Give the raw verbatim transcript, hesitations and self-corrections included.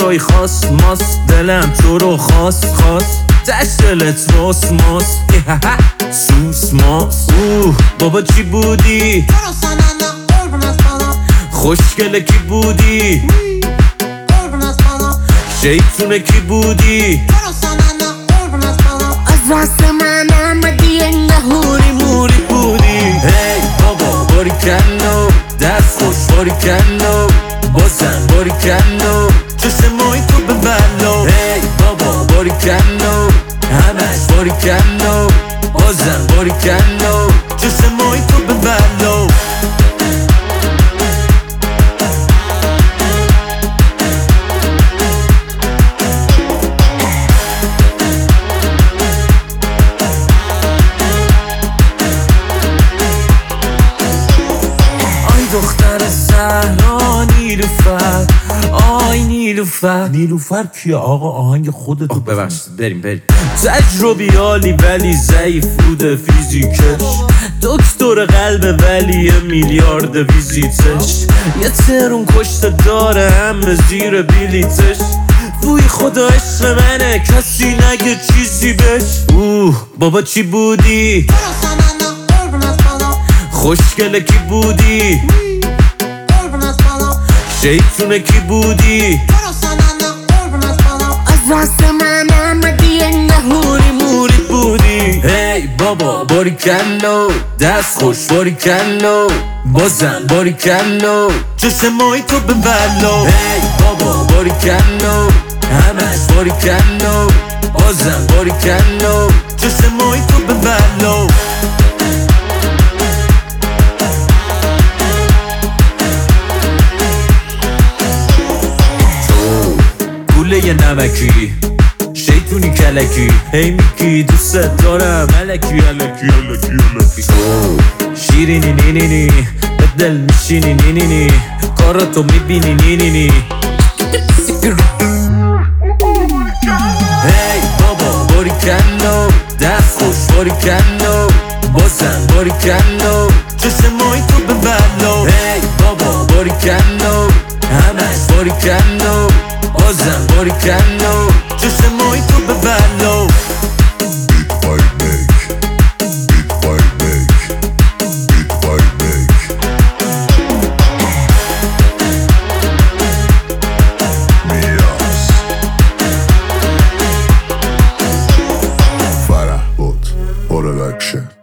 جای خاص ماست، دلم تو رو خواست خواست تشتلت راست ماست سوس ماست. اوه بابا چی بودی؟ خوشگله کی بودی؟ شیطونه کی بودی؟ از راست من آمدی نهوری موری بودی. هی بابا باری کنو دست خوش باری کنو بازم باری کنو چشمای تو به بلا. هی بابا باری کنو همش باری کنو بازم باری کنو چشمای تو به بلا. دختر زهرا نیلوفر آی نیلوفر. نیلوفر کیه آقا؟ آهنگ خودتو ببخشید بریم بریم. تجربیالی ولی ضعیف بوده فیزیکش، دکتر قلب ولی میلیارد ویزیتش، یه ترون کشته داره همه زیر بلیتش. وی خدا عشق منه کسی نگه چیزی بش. اوه بابا چی بودی؟ خوشگله کی بودی؟ شیطونه کی بودی؟ از راست من آمدی نهوری موری بودی. هی بابا باری کنو دست خوش باری کنو بازم باری کنو چشمای تو به بلا. هی بابا باری کنو همش باری کنو بازم باری کنو چشمای تو به بلا. یه نمکی شیطونی کلکی هی میگی دوست دارم الکی الکی الکی الکی. شیرینی نی نی نی به دل میشینی نی نی نی کاراتو میبینی نی نی نی. هی بابا باری کنو دست خوش باری کنو بازم باری کنو چشمای تو به بلا. هی بابا باری کنو همش باری کنو بازم باری کنو چشمای تو به بلا. فرح بود production.